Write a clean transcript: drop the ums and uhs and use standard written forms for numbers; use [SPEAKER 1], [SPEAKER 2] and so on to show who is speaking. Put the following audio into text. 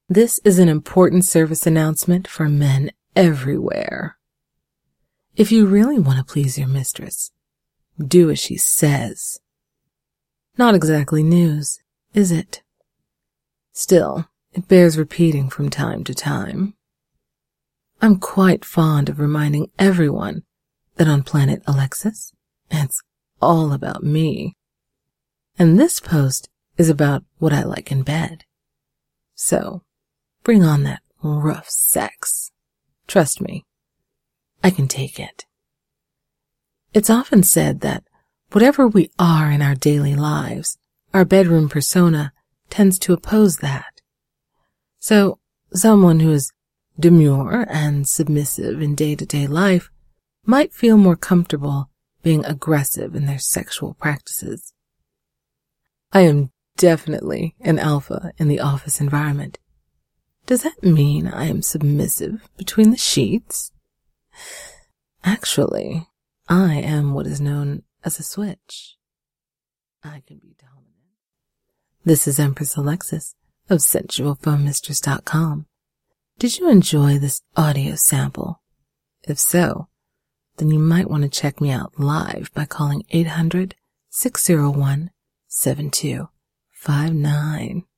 [SPEAKER 1] This is an important service announcement for men everywhere. If you really want to please your mistress, do as she says. Not exactly news, is it? Still, it bears repeating from time to time. I'm quite fond of reminding everyone that on Planet Alexis, it's all about me. And this post is about what I like in bed. So, bring on that rough sex. Trust me, I can take it. It's often said that whatever we are in our daily lives, our bedroom persona tends to oppose that. So, someone who is demure and submissive in day-to-day life might feel more comfortable being aggressive in their sexual practices. I am definitely an alpha in the office environment. Does that mean I am submissive between the sheets? Actually, I am what is known as a switch. I can be dominant. This is Empress Alexis of SensualPhoneMistress.com. Did you enjoy this audio sample? If so, then you might want to check me out live by calling 800-601-7259.